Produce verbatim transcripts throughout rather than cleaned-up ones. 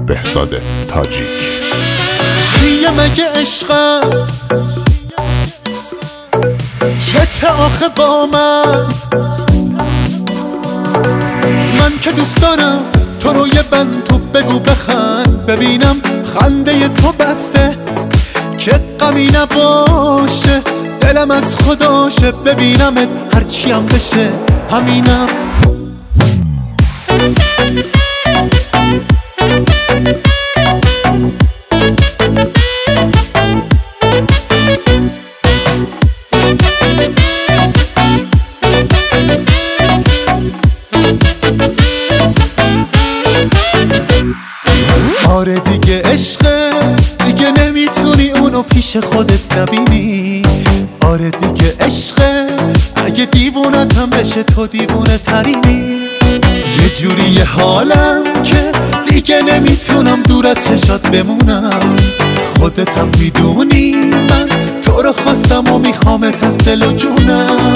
بهزاد تاجیک. چیه مگه عشقم؟ چته آخه با من؟ من که دوست دارم تو رو یه بند تو بگو بخند، ببینم خنده تو بسته که غمی نباشه، دلم از خداشه ببینمت هرچی هم بشه همینم. آره دیگه عشقه، دیگه نمیتونی اونو پیش خودت نبینی. آره دیگه عشقه، اگه دیوونت هم بشه تو دیوونه ترینی. یه جوری حالم که دیگه نمیتونم دور از چشات بمونم. خودت هم میدونی من تو رو خواستم و میخوامت از دل و جونم.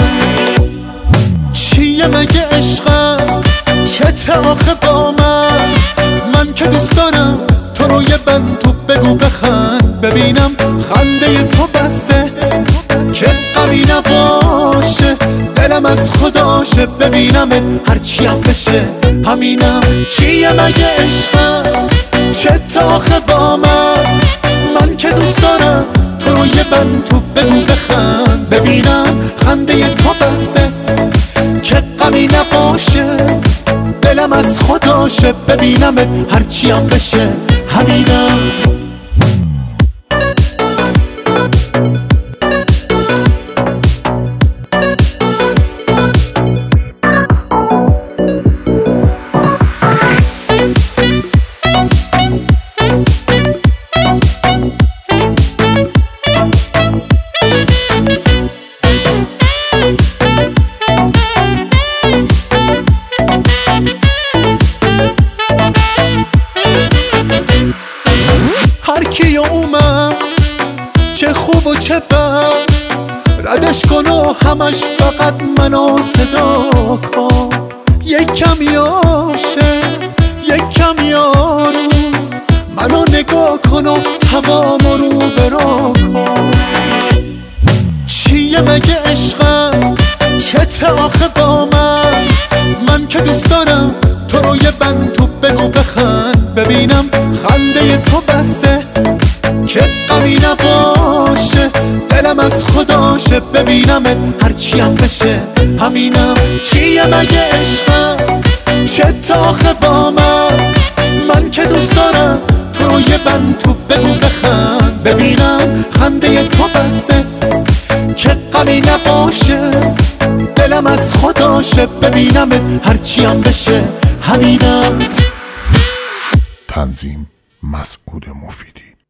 چیه مگه عشقم؟ چته آخه با من؟ من که دوست دارم تو رو یه بند تو بگو بخند، ببینم خنده تو بسته که غمی نباشه، دلم از خداشه ببینمت هرچی هم بشه همینم. چیه مگه عشقم؟ چته آخه با من؟ من که دوست دارم تو رو یه بند تو بگو بخند، ببینم خنده تو بسته که غمی نباشه، دلم از خداشه ببینمت هرچی هم بشه همینم. هر کی اومد چه خوب و چه بد، ردش کن و همش فقط منو صدا کن. یک کم یاشه یک کم یارو، منو نگاه کن و هوامو رو برا کن. چیه مگه عشقم؟ چته آخه با من؟ من که دوست دارم تو رو یه بند تو بگو بخند، ببینم خنده تو بسته که غمی نباشه، دلم از خداشه ببینمت هرچی هم بشه همینم. چیه مگه عشقم؟ چته آخه با من؟ من که دوست دارم تو رو یه بند تو بگو بخند، ببینم خنده تو بسته که غمی نباشه، دلم از خداشه ببینمت هرچی هم بشه همینم. تنظیم مسعود مفیدی.